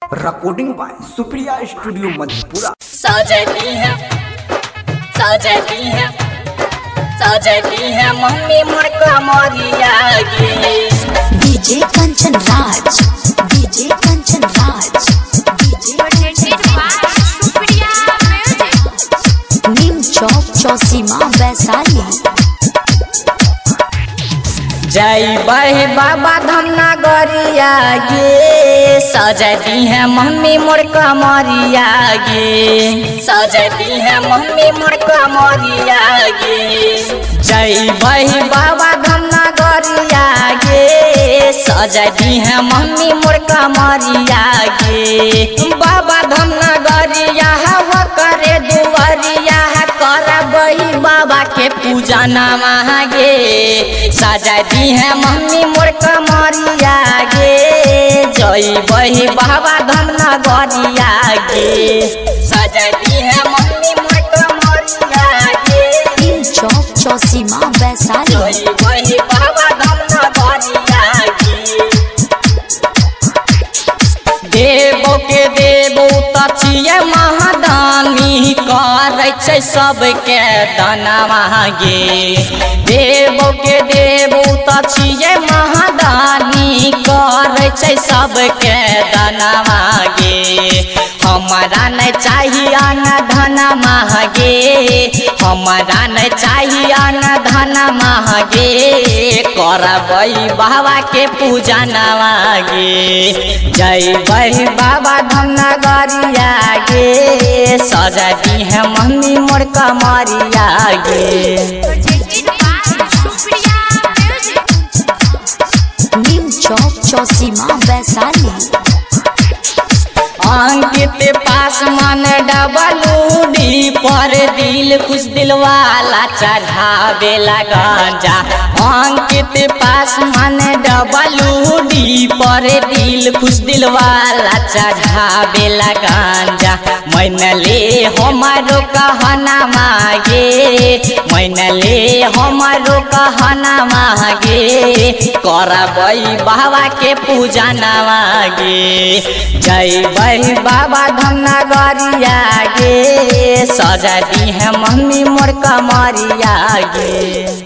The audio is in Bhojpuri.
Recording by Supriya studio Madhepura. सजती है मम्मी मोर कमरिया गे। DJ Kanchan Raj, DJ Kanchan Raj, Neem Chowk Chausima Vaishali. जय बहे बाबा धाम नगरिया गे। सजती है मम्मी मोर कमरिया गे। सजती है मम्मी मोर कमरिया गे। जय बहे बाबा धाम नगरिया गे। सजती है मम्मी मोर कमरिया गे। बाबा धाम नगरिया हवा करे दुआरिया करबही बाबा के पूजा नवा गे। सजती है मम्मी मोर कमरिया गे। जय बही बाबा धाम नगरिया गे। सजती है मम्मी मोर कमरिया गे। नीम चौक चौसीमा वैशाली। जय बही बाबा धाम नगरिया गे। देवो के देवो तछिए महादानी करे छै सबके दानवा गे। देवो के देवो तछिए महादानी करे छै सबके दानवा गे। हमारा नहीं चाहिए अन्न धन महगे। हमारा नहीं चाहिए अन्न धन महगे। करबई बाबा के पूजा नवा गे। जय बही बाबा धाम नगरिया गे। सजती है मम्मी मोर कमरिया गे। नीम चौक चौसीमा वैशाली। अंकित पास मन डबलूडी पर दिल खुश दिल वाला चढ़ावे गांजा। अंकित पास मन डबलूडी पर दिल खुश दिल वाला चढ़ावे गांजा। मैन ले हमारो कहना मागे। मैन ले हमारो कहना मागे। करबई बाबा के पूजा नवा गे। जय बही बाबा धाम नगरिया गे। सजती है मम्मी मोर कमरिया गे।